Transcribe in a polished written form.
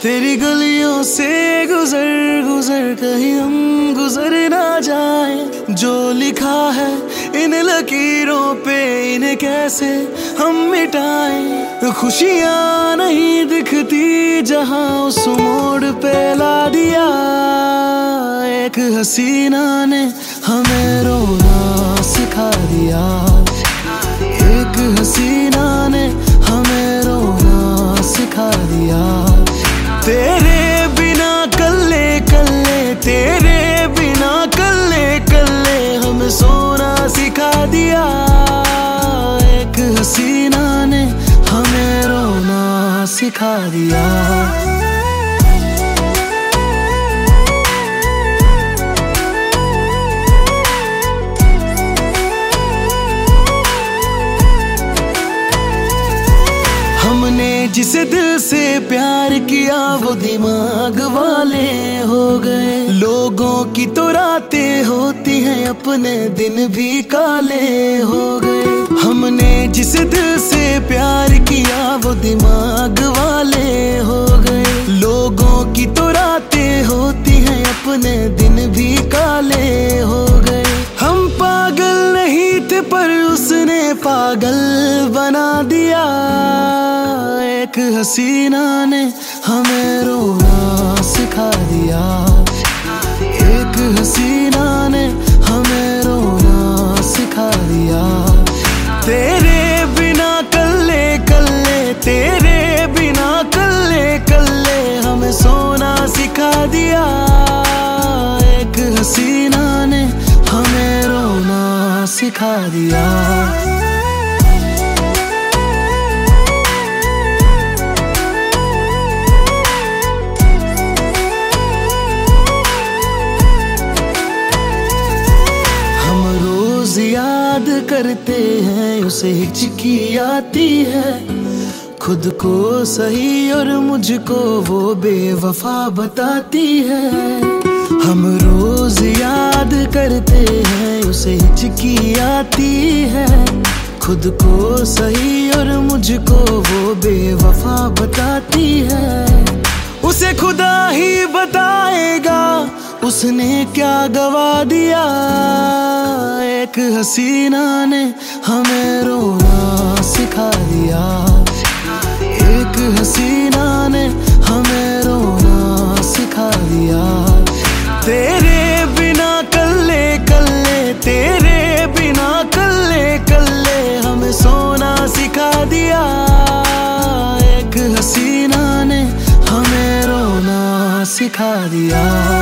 तेरी गलियों से गुजर गुजर कहीं हम गुजर ना जाए। जो लिखा है इन लकीरों पे इन्हें कैसे हम मिटाएं। खुशियाँ नहीं दिखती जहाँ उस मोड़ पे ला दिया। एक हसीना ने हमें रोना सिखा दिया। एक हसीना ने हमें रोना सिखा दिया। तेरे बिना कल्ले कल्ले, तेरे बिना कल्ले कल्ले हमें सोना सिखा दिया। एक हसीना ने हमें रोना सिखा दिया। हमने जिसे दिल से प्यार किया वो दिमाग वाले हो गए। लोगों की तो रातें होती हैं अपने दिन भी काले हो गए। हमने जिसे दिल से प्यार किया वो दिमाग वाले हो गए। लोगों की तो रातें होती हैं अपने दिन भी काले हो गए। हम पागल नहीं थे पर उसने पागल बना दिया। एक हसीना ने हमें रोना सिखा दिया। एक हसीना ने हमें रोना सिखा दिया। तेरे बिना कल्ले कल्ले, तेरे बिना कल्ले कल्ले हमें सोना सिखा दिया। एक हसीना ने हमें रोना सिखा दिया। याद करते हैं उसे हिचकी आती है। खुद को सही और मुझको वो बेवफा बताती है। हम रोज याद करते हैं उसे हिचकी आती है। खुद को सही और मुझको वो बेवफा बताती है। उसे खुदा ही बताएगा उसने क्या गवा दिया। एक हसीना ने हमें रोना सिखा दिया। एक हसीना ने हमें रोना सिखा दिया। तेरे बिना कल्ले कल्ले, तेरे बिना कल्ले कल्ले हमें सोना सिखा दिया। एक हसीना ने हमें रोना सिखा दिया।